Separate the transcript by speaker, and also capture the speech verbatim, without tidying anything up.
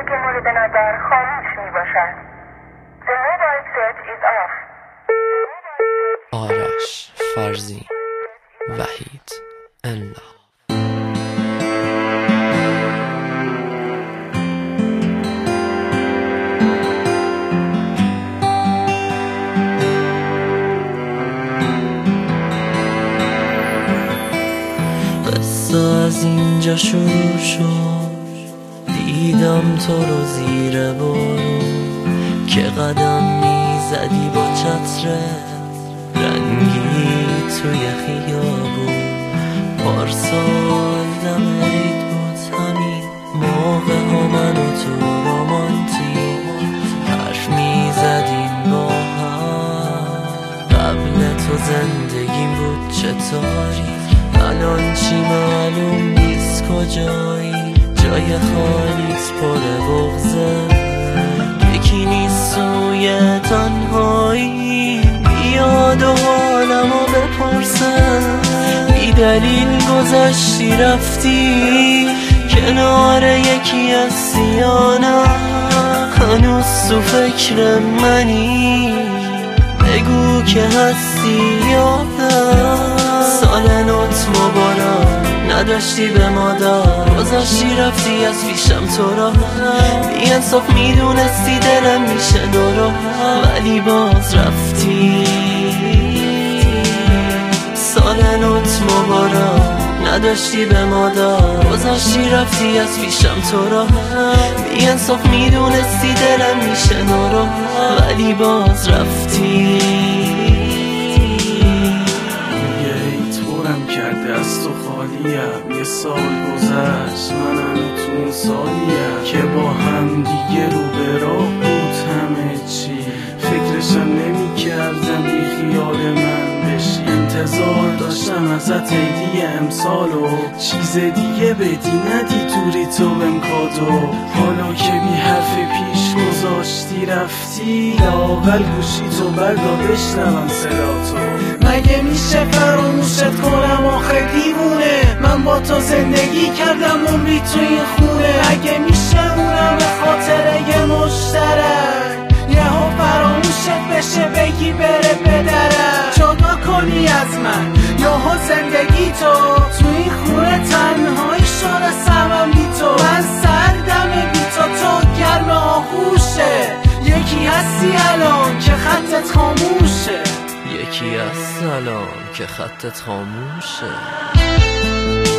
Speaker 1: که مورد نظر خاموش می باشد. The mobile set is off.
Speaker 2: آرش فرزین وحید الله. قصه از اینجا شروع شد، دیدم تو رو زیر بارون که قدم میزدی با چتر رنگی توی خیابون. پارسال دم عید بود همین موقع ها من و تو رومانتیک حرف میزدیم با هم. قبل تو زندگیم بود چطوری، الان چی معلوم نیست کجایی. جای خالیت پر بغضه، یکی نیست سوی تنهایی. بیاد و حالمو بپرسه، بی دلیل گذشتی رفتی کنار یکی از سیانا. هنوز تو فکر منی، بگو که هستی یادم. سال نوت مبارک، نداشتی به مادر گذاشتی رفتی از پیشم تو را. بی انصاف میدونستی دلم میشه دورا، ولی باز رفتی. سال نوت مبارک، نداشتی به مادر گذاشتی رفتی از پیشم تو را. بی انصاف میدونستی دلم میشه دورا، ولی باز رفتی.
Speaker 3: از تو خالیم، یه سال گذشت منم تو اون سالیم که با هم دیگه رو به راه بود همه چی. فکرشم نمی کردم بی خیال من بشی. انتظار داشتم ازت هدیه امسالو، چیز دیگه بدی ندی توری تو بهم کادو. حالا که بی حرف پیش گذاشتی رفتی، لااقل گوشی تو بردا بشنوم صدا تو.
Speaker 4: مگه میشه فراموشت کنم آخه دیوونه؟ من با تو زندگی کردم عمری تو این خونه. اگه میشه اونم به خاطر یه مشترک یهو فراموشت بشه بگی بره بدرک. جدا کنی از من یهو زندگی تو تو این خونه تنهایی شده سمم بی تو. من سردم بی تو، تو گرم آغوشه. یکی هستی الان که خطت خاموشه،
Speaker 2: یکی از سلام که خطت خاموشه.